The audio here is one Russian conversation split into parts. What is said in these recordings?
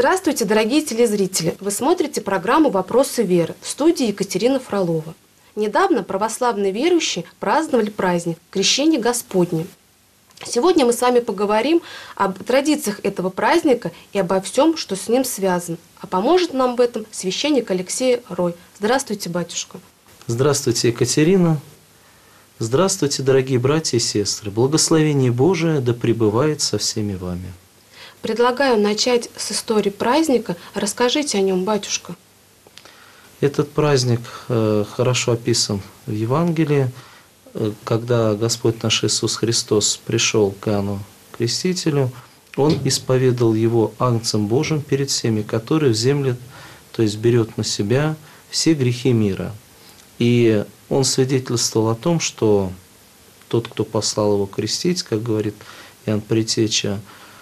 Здравствуйте, дорогие телезрители! Вы смотрите программу «Вопросы веры» в студии Екатерина Фролова. Недавно православные верующие праздновали праздник Крещения Господне. Сегодня мы с вами поговорим об традициях этого праздника и обо всем, что с ним связано. А поможет нам в этом священник Алексей Рой. Здравствуйте, батюшка! Здравствуйте, Екатерина! Здравствуйте, дорогие братья и сестры! Благословение Божие да пребывает со всеми вами! Предлагаю начать с истории праздника. Расскажите о нем, батюшка. Этот праздник хорошо описан в Евангелии, когда Господь наш Иисус Христос пришел к Иоанну Крестителю, Он исповедал его Агнцем Божьим перед всеми, который в земле, то есть берет на себя все грехи мира. И Он свидетельствовал о том, что тот, кто послал его крестить, как говорит Иоанн Предтеча,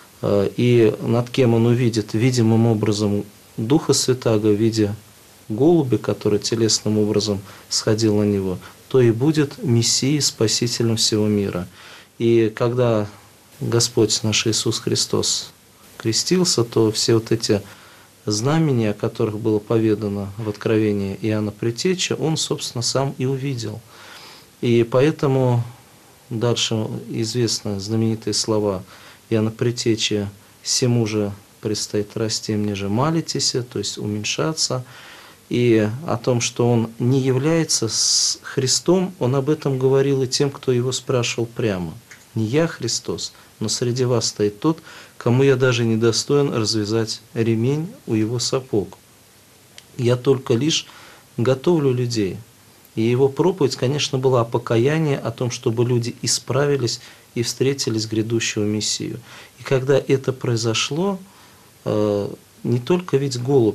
и над кем он увидит видимым образом Духа Святаго в виде голубя, который телесным образом сходил на него, то и будет Мессией, Спасителем всего мира. И когда Господь наш Иисус Христос крестился, то все вот эти знамения, о которых было поведано в Откровении Иоанна Предтечи, он, собственно, сам и увидел. И поэтому дальше известны знаменитые слова Иоанна Предтечи: «Сему же предстоит расти, мне же молитесь», то есть уменьшаться. И о том, что он не является с Христом, он об этом говорил и тем, кто его спрашивал прямо. «Не я Христос, но среди вас стоит тот, кому я даже не достоин развязать ремень у его сапог. Я только лишь готовлю людей». И его проповедь, конечно, была о покаянии, о том, чтобы люди исправились и встретились грядущего Мессию. И когда это произошло, не только ведь голубь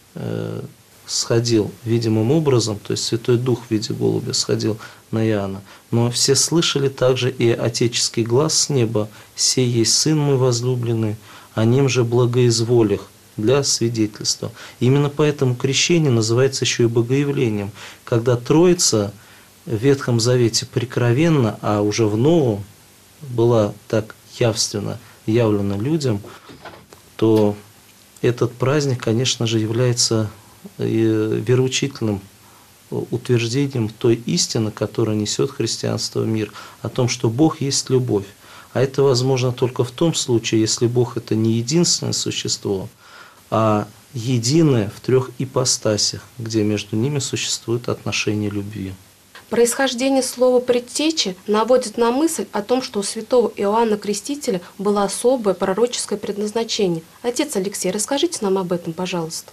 сходил видимым образом, то есть Святой Дух в виде голубя сходил на Иоанна, но все слышали также и отеческий глас с неба: «Сей есть Сын мой возлюбленный, о нем же благоизволях», для свидетельства. Именно поэтому крещение называется еще и богоявлением, когда Троица в Ветхом Завете прикровенно, а уже в Новом была так явственно явлена людям, то этот праздник, конечно же, является вероучительным утверждением той истины, которую несет христианство в мир, о том, что Бог есть любовь. А это возможно только в том случае, если Бог – это не единственное существо, а единое в трех ипостасях, где между ними существует отношение любви. Происхождение слова «предтечи» наводит на мысль о том, что у святого Иоанна Крестителя было особое пророческое предназначение. Отец Алексей, расскажите нам об этом, пожалуйста.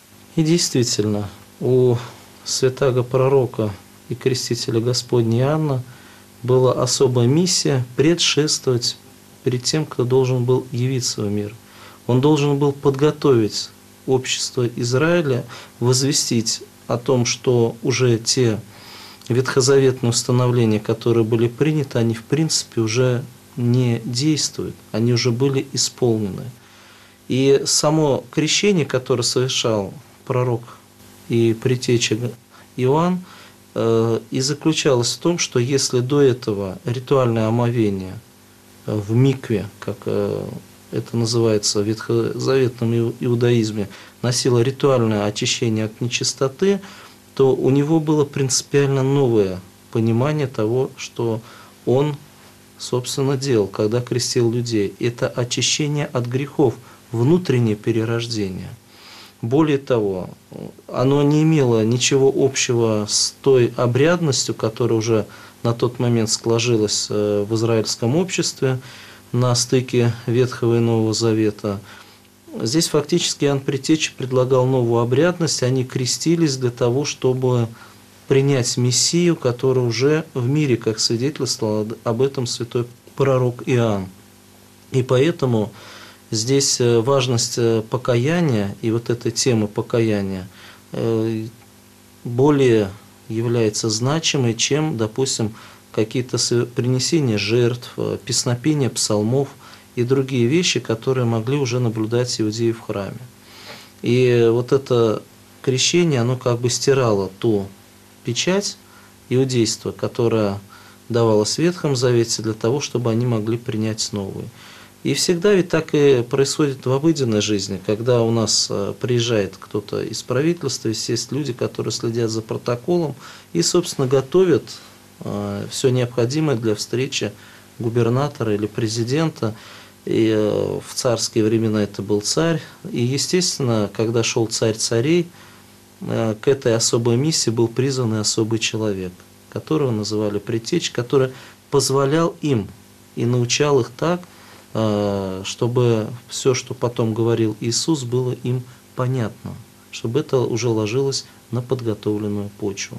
И действительно, у святаго пророка и крестителя Господня Иоанна была особая миссия предшествовать перед тем, кто должен был явиться в мир. Он должен был подготовить общество Израиля, возвестить о том, что уже те ветхозаветные установления, которые были приняты, они в принципе уже не действуют, они уже были исполнены. И само крещение, которое совершал пророк и предтеча Иоанн, и заключалось в том, что если до этого ритуальное омовение в микве, как это называется в ветхозаветном иудаизме, носило ритуальное очищение от нечистоты, то у него было принципиально новое понимание того, что он, собственно, делал, когда крестил людей. Это очищение от грехов, внутреннее перерождение. Более того, оно не имело ничего общего с той обрядностью, которая уже на тот момент сложилась в израильском обществе на стыке Ветхого и Нового Завета. Здесь фактически Иоанн Предтеча предлагал новую обрядность, они крестились для того, чтобы принять Мессию, который уже в мире, как свидетельствовал об этом святой пророк Иоанн. И поэтому здесь важность покаяния и вот этой темы покаяния более является значимой, чем, допустим, какие-то принесения жертв, песнопения псалмов и другие вещи, которые могли уже наблюдать иудеи в храме. И вот это крещение, оно как бы стирало ту печать иудейства, которая давалась в Ветхом Завете для того, чтобы они могли принять новую. И всегда ведь так и происходит в обыденной жизни, когда у нас приезжает кто-то из правительства, есть люди, которые следят за протоколом и, собственно, готовят все необходимое для встречи губернатора или президента. И в царские времена это был царь. И, естественно, когда шел царь царей, к этой особой миссии был призван и особый человек, которого называли предтечь, который позволял им и научал их так, чтобы все, что потом говорил Иисус, было им понятно, чтобы это уже ложилось на подготовленную почву.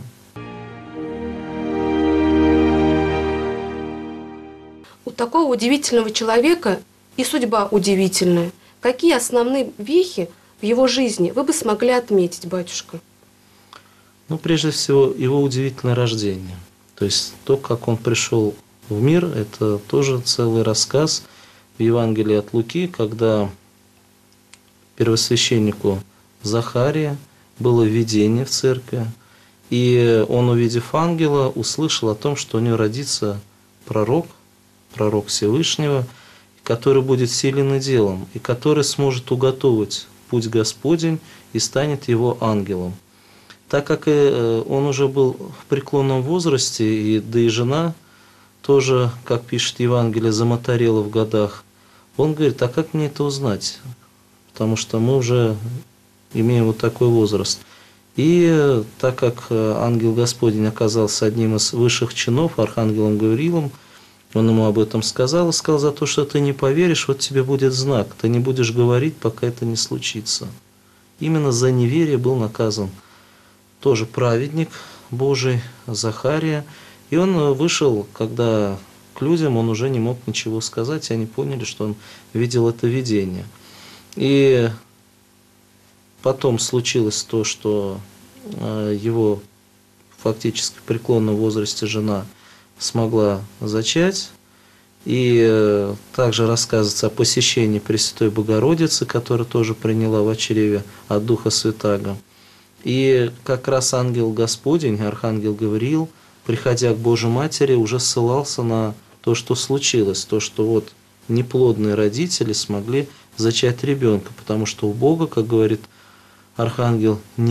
У такого удивительного человека и судьба удивительная. Какие основные вехи в его жизни вы бы смогли отметить, батюшка? Ну, прежде всего, его удивительное рождение. То есть то, как он пришел в мир, это тоже целый рассказ в Евангелии от Луки, когда первосвященнику Захария было видение в церкви, и он, увидев ангела, услышал о том, что у него родится пророк Всевышнего, который будет силен делом, и который сможет уготовить путь Господень и станет его ангелом. Так как он уже был в преклонном возрасте, да и жена тоже, как пишет Евангелие, замоторела в годах, он говорит, а как мне это узнать? Потому что мы уже имеем вот такой возраст. И так как ангел Господень оказался одним из высших чинов, архангелом Гавриилом, он ему об этом сказал и сказал, за то, что ты не поверишь, вот тебе будет знак, ты не будешь говорить, пока это не случится. Именно за неверие был наказан тоже праведник Божий, Захария, и он вышел, когда к людям он уже не мог ничего сказать, и они поняли, что он видел это видение. И потом случилось то, что его фактически в преклонном возрасте жена смогла зачать. И также рассказывается о посещении Пресвятой Богородицы, которая тоже приняла в чреве от Духа Святаго. И как раз ангел Господень, архангел Гавриил, приходя к Божьей Матери, уже ссылался на то, что случилось, то, что вот неплодные родители смогли зачать ребенка, потому что у Бога, как говорит архангел, не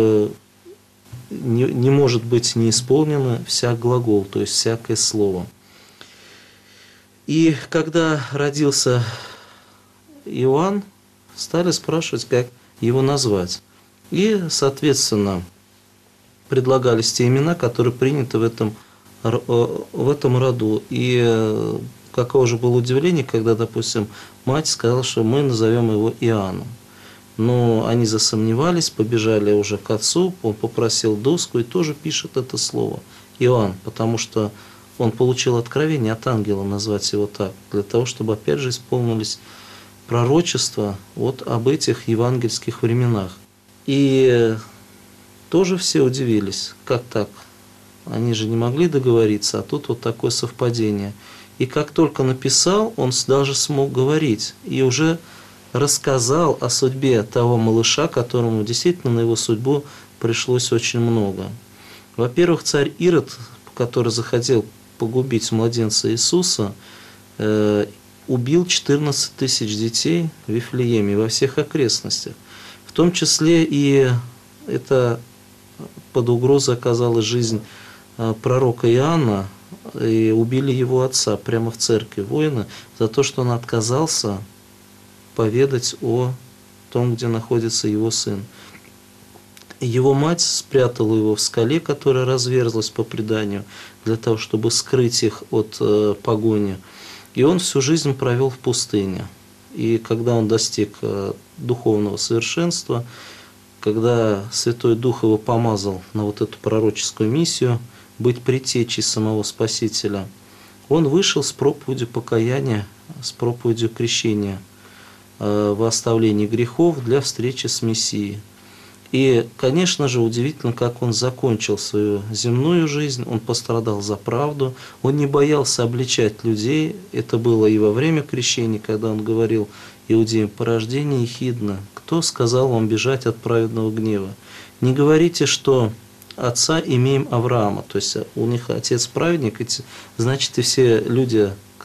может быть не исполнено всяк глагол, то есть всякое слово. И когда родился Иоанн, стали спрашивать, как его назвать. И, соответственно, предлагались те имена, которые приняты в этом роду. И каково же было удивление, когда, допустим, мать сказала, что мы назовем его Иоанном. Но они засомневались, побежали уже к отцу, он попросил доску и тоже пишет это слово Иоанн, потому что он получил откровение от ангела назвать его так, для того, чтобы опять же исполнились пророчества вот об этих евангельских временах. И тоже все удивились, как так? Они же не могли договориться, а тут вот такое совпадение. И как только написал, он даже смог говорить и уже рассказал о судьбе того малыша, которому действительно на его судьбу пришлось очень много. Во-первых, царь Ирод, который захотел погубить младенца Иисуса, убил 14 тысяч детей в Вифлееме, во всех окрестностях. В том числе и это под угрозой оказалась жизнь пророка Иоанна, и убили его отца прямо в церкви воина за то, что он отказался поведать о том, где находится его сын. Его мать спрятала его в скале, которая разверзлась по преданию, для того, чтобы скрыть их от погони. И он всю жизнь провел в пустыне. И когда он достиг духовного совершенства, когда Святой Дух его помазал на вот эту пророческую миссию, быть предтечей самого Спасителя, он вышел с проповедью покаяния, с проповедью крещения во оставлении грехов для встречи с Мессией. И, конечно же, удивительно, как он закончил свою земную жизнь, он пострадал за правду, он не боялся обличать людей, это было и во время крещения, когда он говорил иудеям: «Порождение ехидно, кто сказал вам бежать от праведного гнева? Не говорите, что отца имеем Авраама», то есть у них отец праведник, значит и все люди,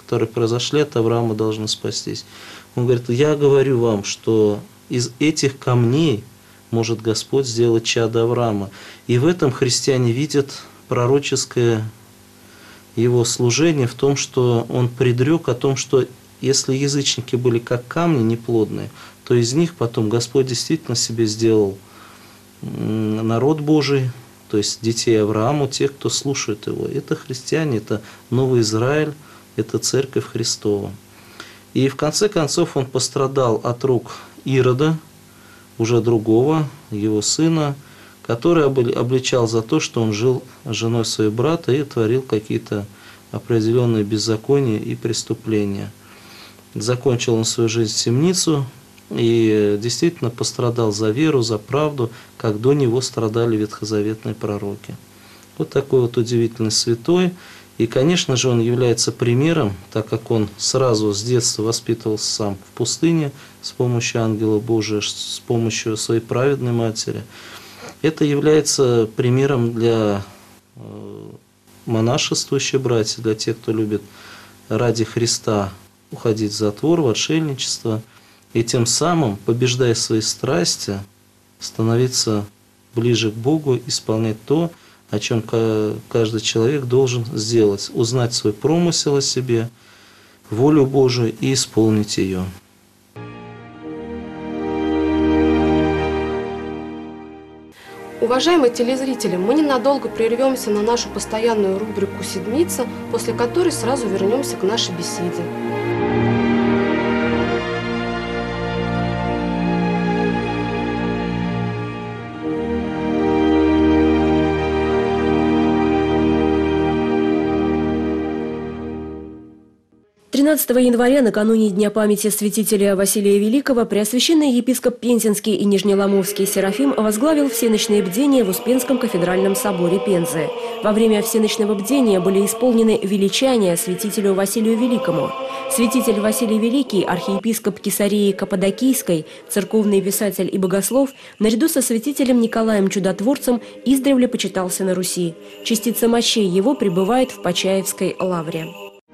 которые произошли от Авраама, должны спастись. Он говорит: я говорю вам, что из этих камней может Господь сделать чадо Авраама. И в этом христиане видят пророческое его служение в том, что он предрек о том, что если язычники были как камни неплодные, то из них потом Господь действительно себе сделал народ Божий, то есть детей Аврааму, тех, кто слушает его. Это христиане, это Новый Израиль, это Церковь Христова. И в конце концов он пострадал от рук Ирода, уже другого, его сына, который обличал за то, что он жил с женой своего брата и творил какие-то определенные беззакония и преступления. Закончил он свою жизнь в темницу и действительно пострадал за веру, за правду, как до него страдали ветхозаветные пророки. Вот такой вот удивительный святой. И, конечно же, он является примером, так как он сразу с детства воспитывался сам в пустыне с помощью ангела Божия, с помощью своей праведной матери. Это является примером для монашествующих братьев, для тех, кто любит ради Христа уходить в затвор, в отшельничество, и тем самым, побеждая свои страсти, становиться ближе к Богу, исполнять то, о чем каждый человек должен сделать, узнать свой промысел о себе, волю Божию и исполнить ее. Уважаемые телезрители, мы ненадолго прервемся на нашу постоянную рубрику «Седмица», после которой сразу вернемся к нашей беседе. 13 января, накануне Дня памяти святителя Василия Великого, преосвященный епископ Пензенский и Нижнеломовский Серафим возглавил всеночные бдения в Успенском кафедральном соборе Пензы. Во время всеночного бдения были исполнены величания святителю Василию Великому. Святитель Василий Великий, архиепископ Кесарии Каппадокийской, церковный писатель и богослов, наряду со святителем Николаем Чудотворцем издревле почитался на Руси. Частица мощей его пребывает в Почаевской лавре.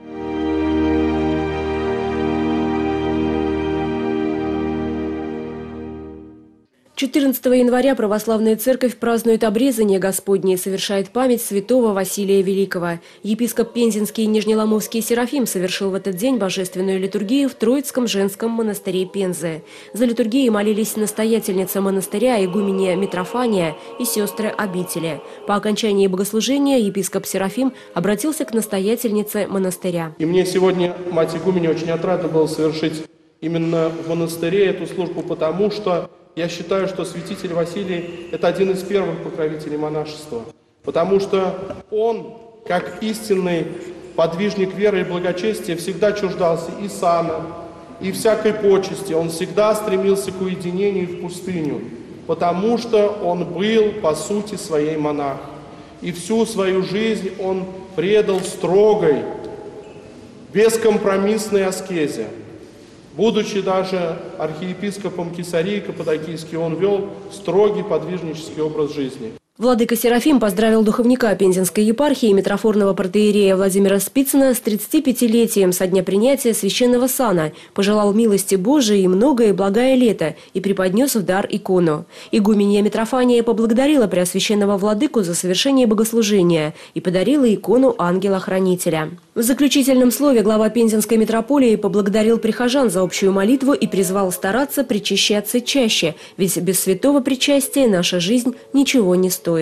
14 января православная церковь празднует обрезание Господне и совершает память святого Василия Великого. Епископ Пензенский и Нижнеломовский Серафим совершил в этот день божественную литургию в Троицком женском монастыре Пензы. За литургией молились настоятельница монастыря, игуменья Митрофания и сестры обители. По окончании богослужения епископ Серафим обратился к настоятельнице монастыря. И мне сегодня, мать игуменья, очень отрадно было совершить именно в монастыре эту службу, потому что я считаю, что святитель Василий – это один из первых покровителей монашества, потому что он, как истинный подвижник веры и благочестия, всегда чуждался и сана, и всякой почести. Он всегда стремился к уединению в пустыню, потому что он был, по сути, своей монах. И всю свою жизнь он предал строгой, бескомпромиссной аскезе. Будучи даже архиепископом Кесарии Каппадокийской, он вел строгий подвижнический образ жизни. Владыка Серафим поздравил духовника Пензенской епархии митрофорного протоиерея Владимира Спицына с 35-летием со дня принятия священного сана, пожелал милости Божией и многое и благое лето и преподнес в дар икону. Игуменья Митрофания поблагодарила преосвященного владыку за совершение богослужения и подарила икону ангела-хранителя. В заключительном слове глава Пензенской митрополии поблагодарил прихожан за общую молитву и призвал стараться причащаться чаще, ведь без святого причастия наша жизнь ничего не стоит.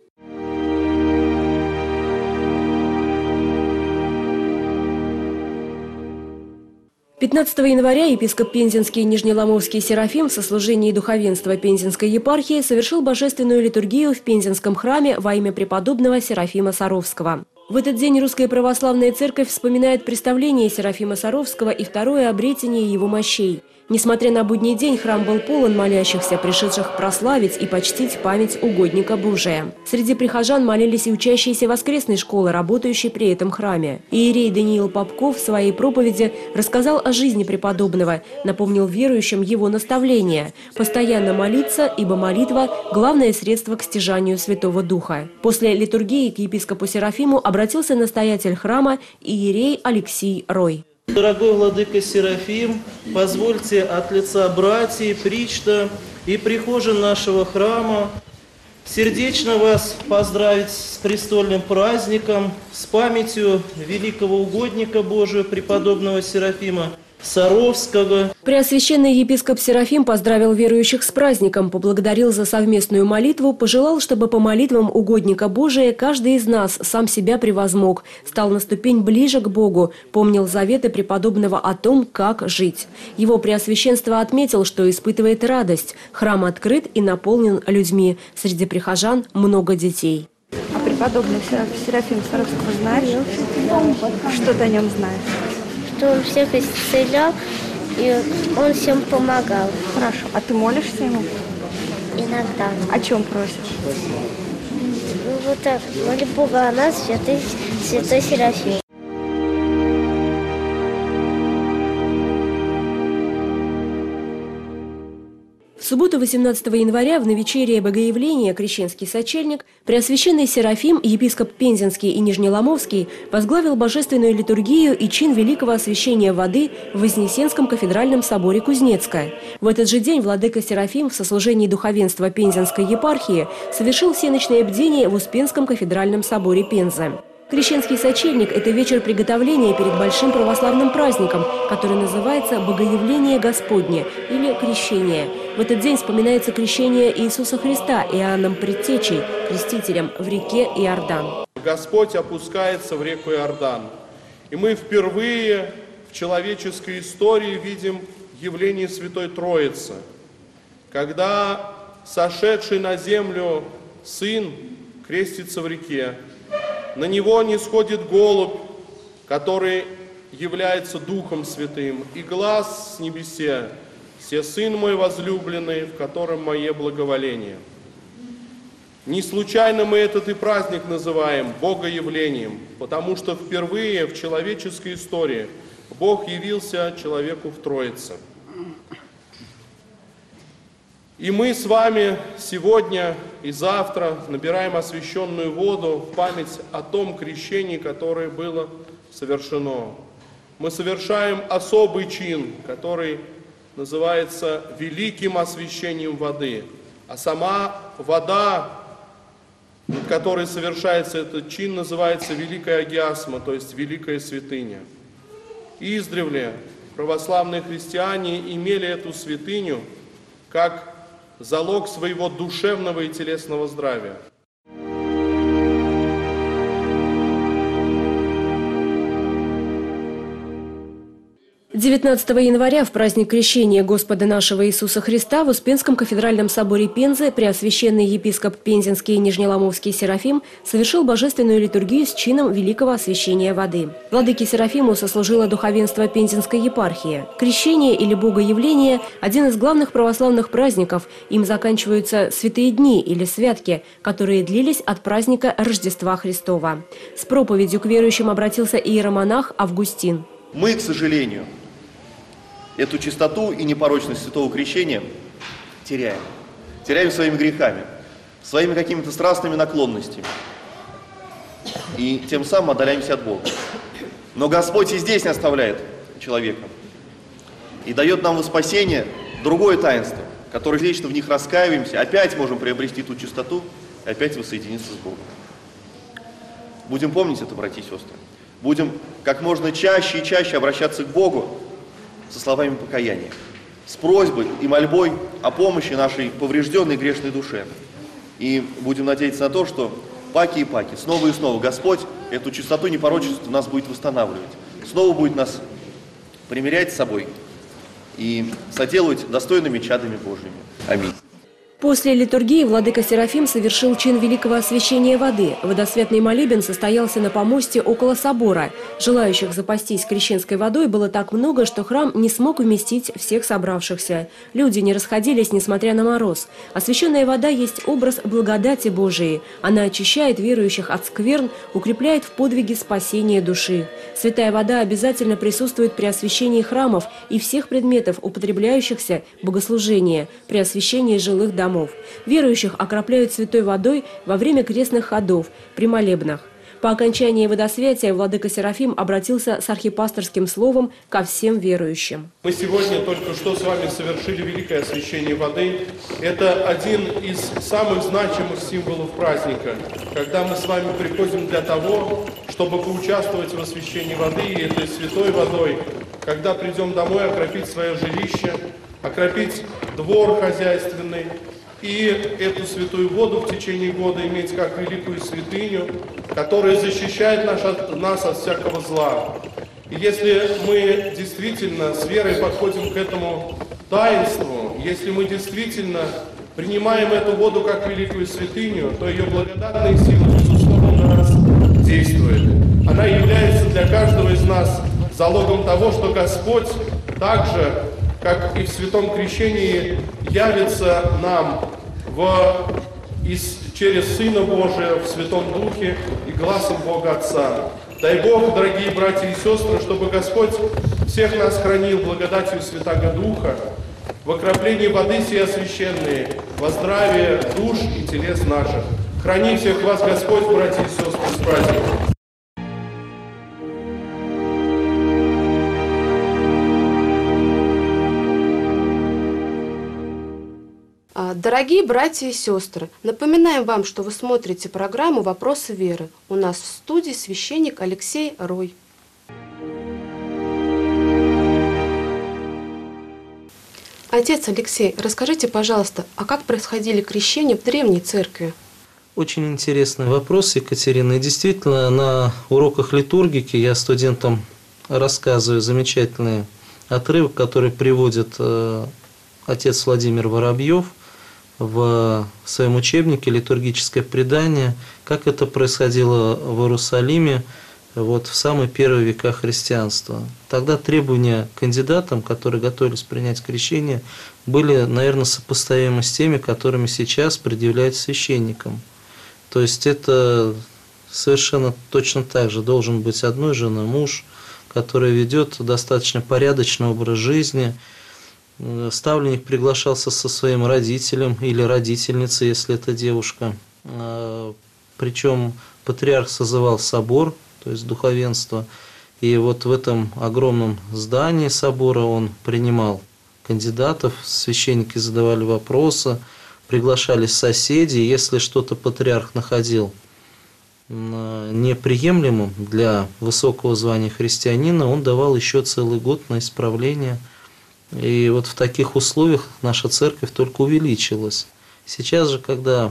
15 января епископ Пензенский и Нижнеломовский Серафим в сослужении духовенства Пензенской епархии совершил божественную литургию в Пензенском храме во имя преподобного Серафима Саровского. В этот день Русская Православная Церковь вспоминает представление Серафима Саровского и второе обретение его мощей. Несмотря на будний день, храм был полон молящихся, пришедших прославить и почтить память угодника Божия. Среди прихожан молились и учащиеся воскресной школы, работающие при этом храме. Иерей Даниил Попков в своей проповеди рассказал о жизни преподобного, напомнил верующим его наставление – постоянно молиться, ибо молитва – главное средство к стяжанию Святого Духа. После литургии к епископу Серафиму обратился настоятель храма иерей Алексей Рой. Дорогой владыка Серафим, позвольте от лица братьев, причта и прихожан нашего храма сердечно вас поздравить с престольным праздником, с памятью великого угодника Божия, преподобного Серафима Саровского. Преосвященный епископ Серафим поздравил верующих с праздником, поблагодарил за совместную молитву, пожелал, чтобы по молитвам угодника Божия каждый из нас сам себя превозмог, стал на ступень ближе к Богу, помнил заветы преподобного о том, как жить. Его Преосвященство отметил, что испытывает радость. Храм открыт и наполнен людьми. Среди прихожан много детей. А преподобный Серафим Саровского знаешь? Что ты о нем знаешь? Что он всех исцелял, и он всем помогал. Хорошо. А ты молишься ему? Иногда. О чем просишь? Ну вот так, моли Бога о нас, святой Серафим. В субботу 18 января в навечерие Богоявления крещенский сочельник Преосвященный Серафим, епископ Пензенский и Нижнеломовский, возглавил божественную литургию и чин великого освящения воды в Вознесенском кафедральном соборе Кузнецка. В этот же день владыка Серафим в сослужении духовенства Пензенской епархии совершил всеночное бдение в Успенском кафедральном соборе Пензы. Крещенский сочельник – это вечер приготовления перед большим православным праздником, который называется «Богоявление Господне» или «Крещение». В этот день вспоминается крещение Иисуса Христа Иоанном Предтечей, крестителем в реке Иордан. Господь опускается в реку Иордан. И мы впервые в человеческой истории видим явление Святой Троицы, когда сошедший на землю Сын крестится в реке. На него нисходит голубь, который является Духом Святым, и глас с небесе: «Се Сын мой возлюбленный, в котором мое благоволение». Не случайно мы этот и праздник называем Богоявлением, потому что впервые в человеческой истории Бог явился человеку в Троице. И мы с вами сегодня и завтра набираем освященную воду в память о том крещении, которое было совершено. Мы совершаем особый чин, который называется великим освящением воды. А сама вода, над которой совершается этот чин, называется Великая Агиасма, то есть Великая Святыня. Издревле православные христиане имели эту святыню как залог своего душевного и телесного здравия. 19 января в праздник Крещения Господа нашего Иисуса Христа в Успенском кафедральном соборе Пензы Преосвященный епископ Пензенский и Нижнеломовский Серафим совершил божественную литургию с чином великого освящения воды. Владыке Серафиму сослужило духовенство Пензенской епархии. Крещение или Богоявление – один из главных православных праздников. Им заканчиваются святые дни или святки, которые длились от праздника Рождества Христова. С проповедью к верующим обратился иеромонах Августин. Мы, к сожалению, эту чистоту и непорочность святого крещения теряем. Теряем своими грехами, своими какими-то страстными наклонностями. И тем самым отдаляемся от Бога. Но Господь и здесь не оставляет человека. И дает нам во спасение другое таинство, которое вечно в них раскаиваемся, опять можем приобрести ту чистоту, и опять воссоединиться с Богом. Будем помнить это, братья и сестры. Будем как можно чаще и чаще обращаться к Богу со словами покаяния, с просьбой и мольбой о помощи нашей поврежденной грешной душе. И будем надеяться на то, что паки и паки, снова и снова Господь эту чистоту и непорочность у нас будет восстанавливать. Снова будет нас примирять с собой и соделывать достойными чадами Божьими. Аминь. После литургии владыка Серафим совершил чин великого освящения воды. Водосвятный молебен состоялся на помосте около собора. Желающих запастись крещенской водой было так много, что храм не смог вместить всех собравшихся. Люди не расходились, несмотря на мороз. Освященная вода есть образ благодати Божией. Она очищает верующих от скверн, укрепляет в подвиге спасения души. Святая вода обязательно присутствует при освящении храмов и всех предметов, употребляющихся в богослужении, при освящении жилых домов. Верующих окропляют святой водой во время крестных ходов, при молебнах. По окончании водосвятия владыка Серафим обратился с архипасторским словом ко всем верующим. Мы сегодня только что с вами совершили великое освящение воды. Это один из самых значимых символов праздника, когда мы с вами приходим для того, чтобы поучаствовать в освящении воды, и этой святой водой, когда придем домой, окропить свое жилище, окропить двор хозяйственный, и эту святую воду в течение года иметь как великую святыню, которая защищает нас от всякого зла. И если мы действительно с верой подходим к этому таинству, если мы действительно принимаем эту воду как великую святыню, то ее благодатные силы, безусловно, на нас действуют. Она является для каждого из нас залогом того, что Господь так же, как и в Святом Крещении, явится нам через Сына Божия в Святом Духе и гласом Бога Отца. Дай Бог, дорогие братья и сестры, чтобы Господь всех нас хранил благодатью Святаго Духа, в окроплении воды сей освященной, во здравие душ и телес наших. Храни всех вас Господь, братья и сестры, с праздником. Дорогие братья и сестры, напоминаем вам, что вы смотрите программу «Вопросы веры». У нас в студии священник Алексей Рой. Отец Алексей, расскажите, пожалуйста, а как происходили крещения в Древней Церкви? Очень интересный вопрос, Екатерина. И действительно, на уроках литургики я студентам рассказываю замечательный отрывок, который приводит отец Владимир Воробьев в своем учебнике «Литургическое предание», как это происходило в Иерусалиме в самые первые века христианства. Тогда требования к кандидатам, которые готовились принять крещение, были, наверное, сопоставимы с теми, которыми сейчас предъявляют священникам. То есть это совершенно точно так же должен быть одной женой муж, который ведет достаточно порядочный образ жизни. Ставленник приглашался со своим родителем или родительницей, если это девушка. Причем патриарх созывал собор, то есть духовенство. И вот в этом огромном здании собора он принимал кандидатов, священники задавали вопросы, приглашались соседи. Если что-то патриарх находил неприемлемым для высокого звания христианина, он давал еще целый год на исправление. И вот в таких условиях наша церковь только увеличилась. Сейчас же, когда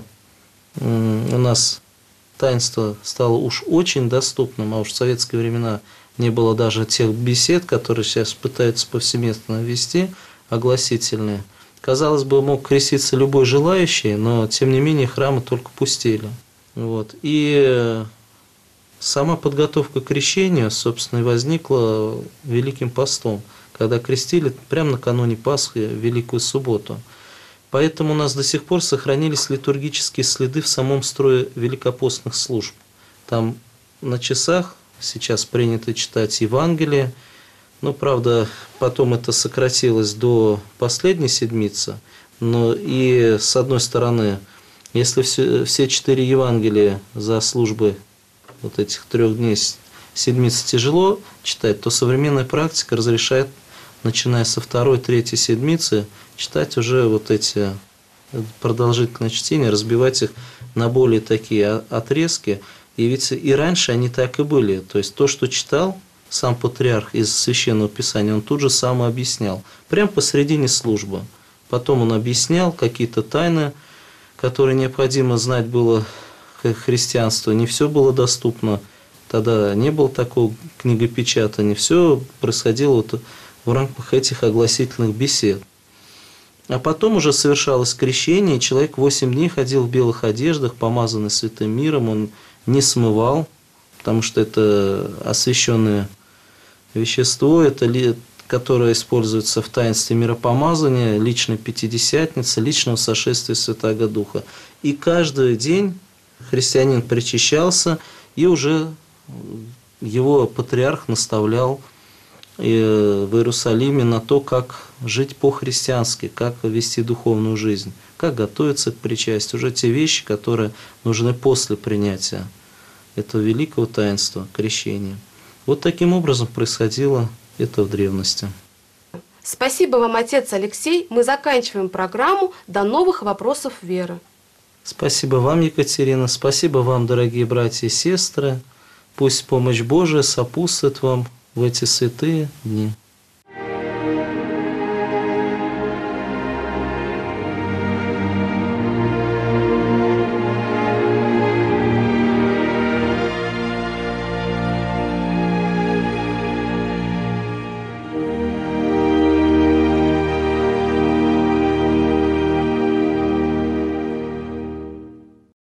у нас таинство стало уж очень доступным, а уж в советские времена не было даже тех бесед, которые сейчас пытаются повсеместно ввести, огласительные, казалось бы, мог креститься любой желающий, но тем не менее храмы только пустели. И сама подготовка к крещению, собственно, и возникла Великим постом, когда крестили прямо накануне Пасхи, Великую субботу. Поэтому у нас до сих пор сохранились литургические следы в самом строе великопостных служб. Там на часах сейчас принято читать Евангелие, но, правда, потом это сократилось до последней седмицы. Но и, с одной стороны, если все 4 Евангелия за службы этих 3 дней седмицы тяжело читать, то современная практика разрешает, начиная со 2-3 седмицы, читать уже эти продолжительные чтения, разбивать их на более такие отрезки. И ведь и раньше они так и были. То есть то, что читал сам патриарх из Священного Писания, он тут же сам объяснял. Прямо посредине службы. Потом он объяснял какие-то тайны, которые необходимо знать было христианству. Не все было доступно. Тогда не было такого книгопечатания. Все происходило в рамках этих огласительных бесед. А потом уже совершалось крещение, и человек 8 дней ходил в белых одеждах, помазанный святым миром, он не смывал потому что это освященное вещество, которое используется в таинстве миропомазания, личной пятидесятницы, личного сошествия Святаго Духа. И каждый день христианин причащался, и уже его патриарх наставлял в Иерусалиме на то, как жить по-христиански, как вести духовную жизнь, как готовиться к причастию. Уже те вещи, которые нужны после принятия этого великого таинства крещения. Вот таким образом происходило это в древности. Спасибо вам, отец Алексей. Мы заканчиваем программу. До новых вопросов веры. Спасибо вам, Екатерина. Спасибо вам, дорогие братья и сестры. Пусть помощь Божия сопутствует вам в эти святые дни.